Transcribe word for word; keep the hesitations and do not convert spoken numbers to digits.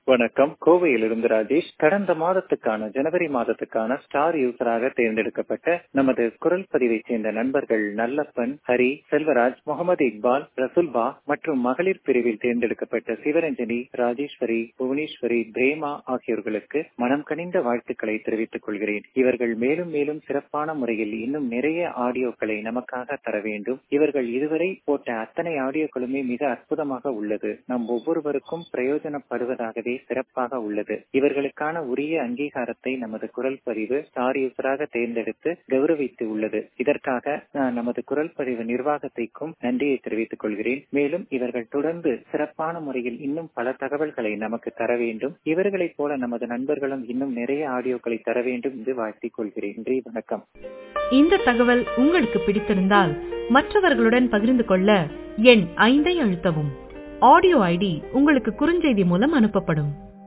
வணக்கம். கோவையிலிருந்து ராஜேஷ். கடந்த மாதத்துக்கான ஜனவரி மாதத்துக்கான ஸ்டார் யூசராக தேர்ந்தெடுக்கப்பட்ட நமது குரல் பதிவை சேர்ந்த நண்பர்கள் நல்லப்பன், ஹரி, செல்வராஜ், முகமது இக்பால், ரசுல்பா மற்றும் மகளிர் பிரிவில் தேர்ந்தெடுக்கப்பட்ட சிவரஞ்சனி, ராஜேஸ்வரி, புவனேஸ்வரி, பிரேமா ஆகியோர்களுக்கு மனம் கனிந்த வாழ்த்துக்களை தெரிவித்துக் கொள்கிறேன். இவர்கள் மேலும் மேலும் சிறப்பான முறையில் இன்னும் நிறைய ஆடியோக்களை நமக்காக தர வேண்டும். இவர்கள் இதுவரை போட்ட அத்தனை ஆடியோக்களுமே மிக அற்புதமாக உள்ளது. நம் ஒவ்வொருவருக்கும் பிரயோஜனப்படுவதாகவே சிறப்பாக உள்ளது. இவர்களுக்கான உரிய அங்கீகாரத்தை நமது குரல் பதிவு ஸ்டார் யூசராக தேர்ந்தெடுத்து கௌரவித்து உள்ளது. இதற்காக நான் நமது குரல் பதிவு நிர்வாகத்திற்கும் நன்றியை தெரிவித்துக் கொள்கிறேன். மேலும் இவர்கள் தொடர்ந்து சிறப்பான முறையில் இன்னும் பல தகவல்களை நமக்கு தர வேண்டும். இவர்களைப் போல நமது நண்பர்களும் இன்னும் நிறைய ஆடியோக்களை தர வேண்டும் என்று வாழ்த்திக் கொள்கிறேன். நன்றி, வணக்கம். இந்த தகவல் உங்களுக்கு பிடித்திருந்தால் மற்றவர்களுடன் பகிர்ந்து கொள்ள எண் ஐந்தை அழுத்தவும். ஆடியோ ஐடி உங்களுக்கு குறுஞ்செய்தி மூலம் அனுப்பப்படும்.